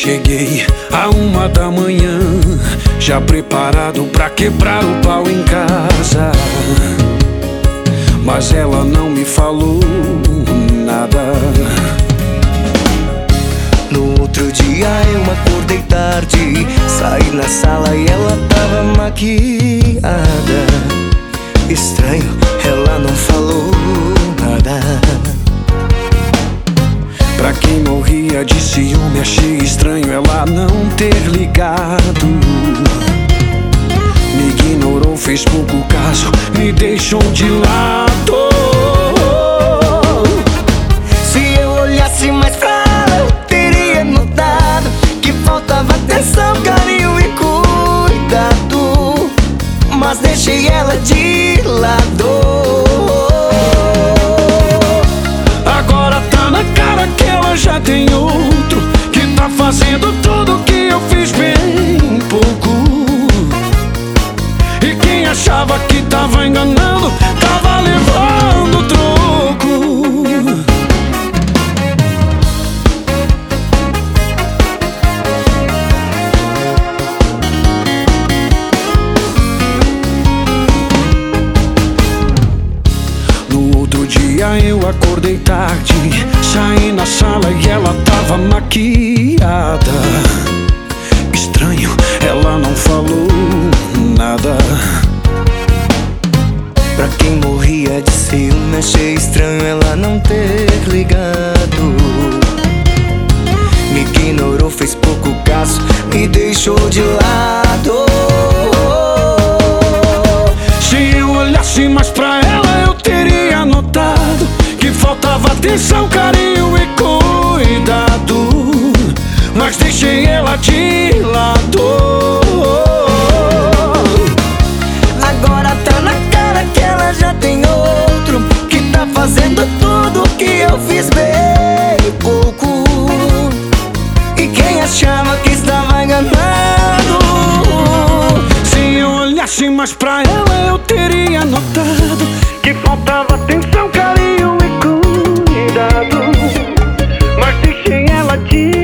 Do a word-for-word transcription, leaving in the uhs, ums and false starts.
Cheguei a uma da manhã, já preparado pra quebrar o pau em casa. Mas ela não me falou nada. No outro dia eu acordei tarde, saí na sala e ela tava maquiada. Estranho, ela não falou nada. Pra quem morria de ciúme, achei estranho ela não ter ligado. Me ignorou, fez pouco caso, me deixou de lado. Se eu olhasse mais pra ela, eu teria notado que faltava atenção, carinho e cuidado. Mas deixei ela de lado. Agora tá na cara que ela já tem outro, que tá fazendo tudo que eu fiz bem pouco. E quem achava que tava enganando, tava levando troco. No outro dia eu acordei tarde, saí na sala e ela tava maquiada. Estranho, ela não falou nada. Pra quem morria de ciúme, achei estranho ela não ter ligado. Me ignorou, fez pouco caso, me deixou de lado. Se eu olhasse mais pra ela, eu teria notado que faltava atenção, carinho e cuidado. Mas deixei ela de lado. Agora tá na cara que ela já tem outro, que tá fazendo tudo que eu fiz bem pouco. E quem achava que estava enganando, se eu olhasse mais pra ela, eu teria notado que faltava atenção, carinho e cuidado. Mas deixei ela de